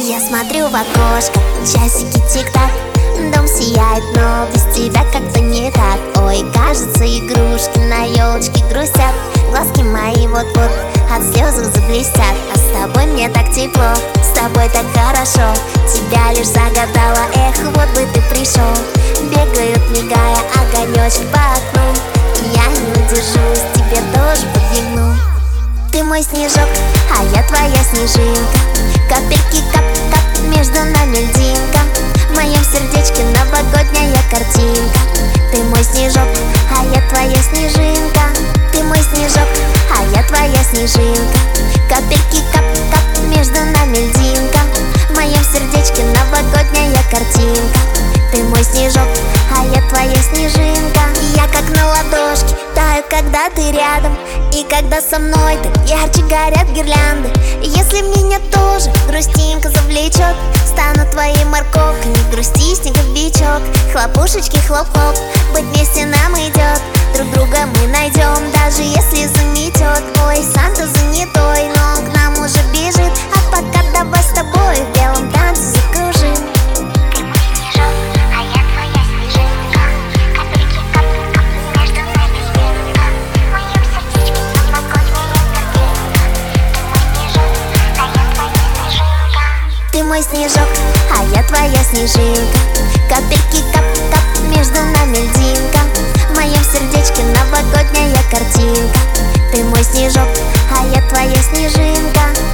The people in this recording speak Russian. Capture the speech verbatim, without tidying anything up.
Я смотрю в окошко, часики тик-так. Дом сияет, но без тебя как-то не так. Ой, кажется, игрушки на елочке грустят. Глазки мои вот-вот от слезы заблестят. А с тобой мне так тепло, с тобой так хорошо. Тебя лишь загадала, эх, вот бы ты пришел. Бегают, мигая, огонечек по окну. И я не удержусь, тебе тоже подмигну. Ты мой снежок, а я твоя снежинка. Капельки кап-кап, между нами льдинка. В моем сердечке новогодняя картинка. Ты мой снежок, а я твоя снежинка. Ты мой снежок, а я твоя снежинка. Капельки кап-кап, между нами льдинка. В моем сердечке новогодняя картинка. Ты мой снежок, а я твоя снежинка. Я как на ладошке таю, когда ты рядом. И когда со мной ты, ярче горят гирлянды. И если меня тоже грустинка завлечет, стану твоей морковкой, не грусти, снеговичок. Хлопушечки, хлоп-хлоп, быть вместе нам идет. Друг друга мы найдем, даже если заметет. Ой, Санта занятой, но он к нам уже бежит. А пока давай с тобой в белом танце закружим. Ты мой снежок, а я твоя снежинка. Капельки кап-кап, между нами льдинка. В моем сердечке новогодняя картинка. Ты мой снежок, а я твоя снежинка.